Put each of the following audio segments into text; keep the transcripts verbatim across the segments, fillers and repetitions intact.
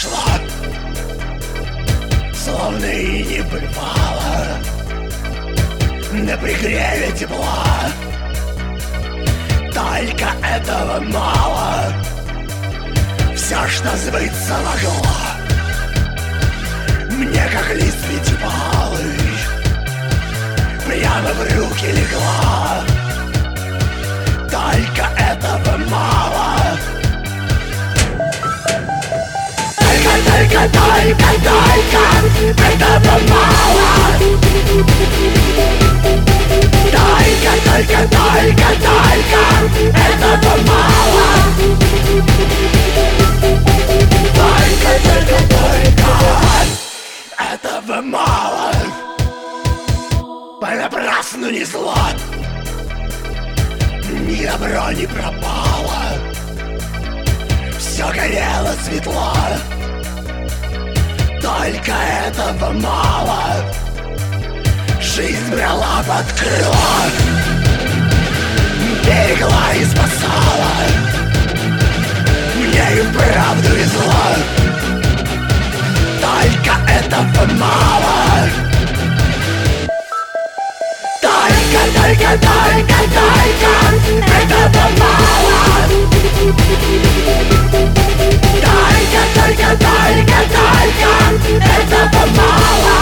прошло, словно и не бывало. На пригреве тепла, только этого мало. Все, что сбыться могло, мне как лист пятипалый прямо в руки легла. Только этого мало. Только, только, только, только этого мало. Только, только, только, только этого мало. Только, только, только этого мало. Понапрасну ни зло, ни добро не пропало. Все горело светло, только этого мало. Жизнь брала под крыло, берегла и спасала. Мне и вправду везло, только этого мало. Только, только, только, только этого мало. Только, только, только, только этого мало.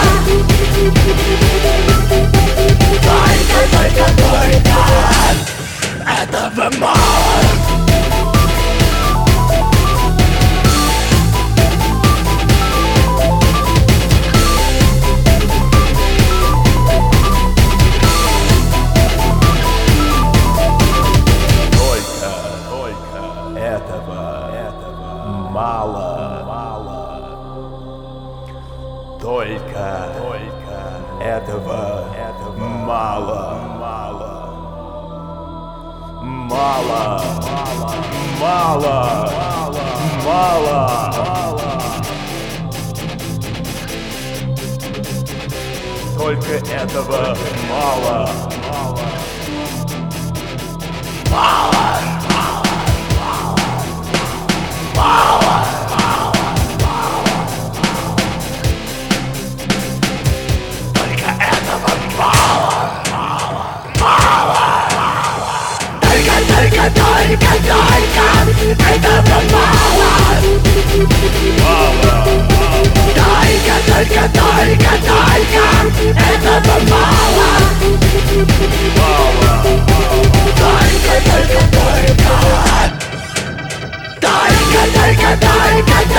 Только, только, только этого мало. Мало, мало. Только, только этого, этого мало, мало. Мало, мало, мало, мало. Только этого мало, мало. Мало. Мало, мало, мало. Только этого мало, мало, мало, мало. Только, только, только, только этого мало. Мало, Только, только, только, только этого мало. мало. Только, только, только. Только, только, только,